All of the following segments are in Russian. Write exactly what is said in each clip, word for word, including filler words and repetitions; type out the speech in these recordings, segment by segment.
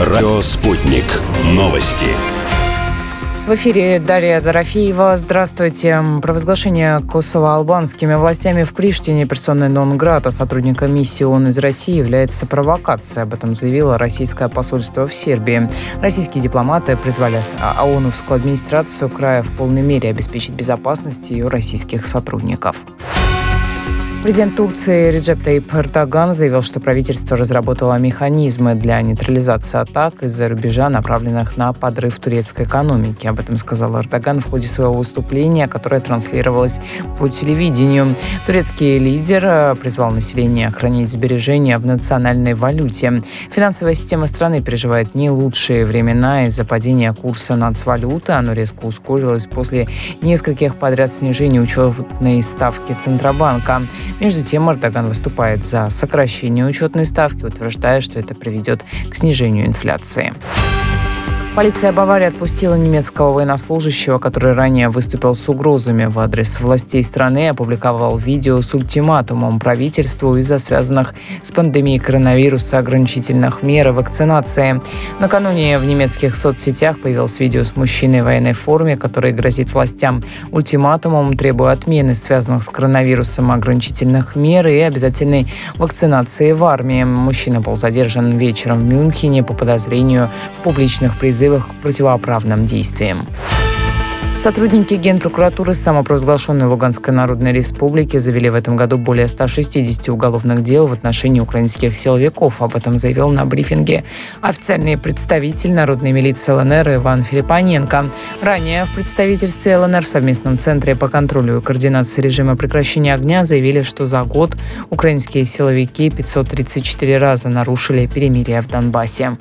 Радио «Спутник». Новости. В эфире Дарья Дорофеева. Здравствуйте. Провозглашение косово-албанскими властями в Приштине персоной нон-грата сотрудника миссии ООН из России является провокацией. Об этом заявило российское посольство в Сербии. Российские дипломаты призвали ООНовскую администрацию края в полной мере обеспечить безопасность ее российских сотрудников. Президент Турции Реджеп Тайип Эрдоган заявил, что правительство разработало механизмы для нейтрализации атак из-за рубежа, направленных на подрыв турецкой экономики. Об этом сказал Эрдоган в ходе своего выступления, которое транслировалось по телевидению. Турецкий лидер призвал население хранить сбережения в национальной валюте. Финансовая система страны переживает не лучшие времена из-за падения курса нацвалюты. Оно резко ускорилось после нескольких подряд снижений учетной ставки Центробанка. Между тем, Эрдоган выступает за сокращение учетной ставки, утверждая, что это приведет к снижению инфляции. Полиция Баварии отпустила немецкого военнослужащего, который ранее выступил с угрозами в адрес властей страны и опубликовал видео с ультиматумом правительству из-за связанных с пандемией коронавируса ограничительных мер и вакцинации. Накануне в немецких соцсетях появилось видео с мужчиной в военной форме, который грозит властям ультиматумом, требуя отмены связанных с коронавирусом ограничительных мер и обязательной вакцинации в армии. Мужчина был задержан вечером в Мюнхене по подозрению в публичных призывах к противоправным действиям. Сотрудники Генпрокуратуры самопровозглашенной Луганской Народной Республики завели в этом году более ста шестидесяти уголовных дел в отношении украинских силовиков. Об этом заявил на брифинге официальный представитель народной милиции ЛНР Иван Филиппоненко. Ранее в представительстве ЛНР в совместном центре по контролю и координации режима прекращения огня заявили, что за год украинские силовики пятьсот тридцать четыре раза нарушили перемирие в Донбассе.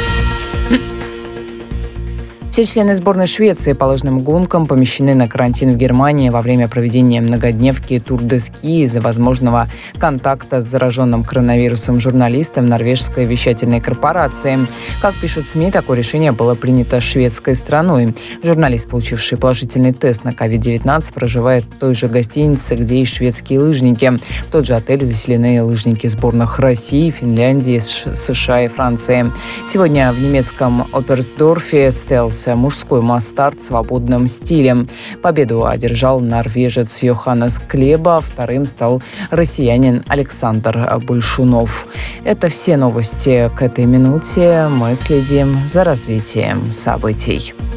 Все члены сборной Швеции по лыжным гонкам помещены на карантин в Германии во время проведения многодневки Тур де Ски из-за возможного контакта с зараженным коронавирусом журналистом норвежской вещательной корпорации. Как пишут СМИ, такое решение было принято шведской страной. Журналист, получивший положительный тест на ковид девятнадцать, проживает в той же гостинице, где и шведские лыжники. В тот же отель заселены лыжники сборных России, Финляндии, США и Франции. Сегодня в немецком Оперсдорфе состоялся мужской масс-старт в свободном стиле. Победу одержал норвежец Йоханнес Клеба, вторым стал россиянин Александр Большунов. Это все новости к этой минуте. Мы следим за развитием событий.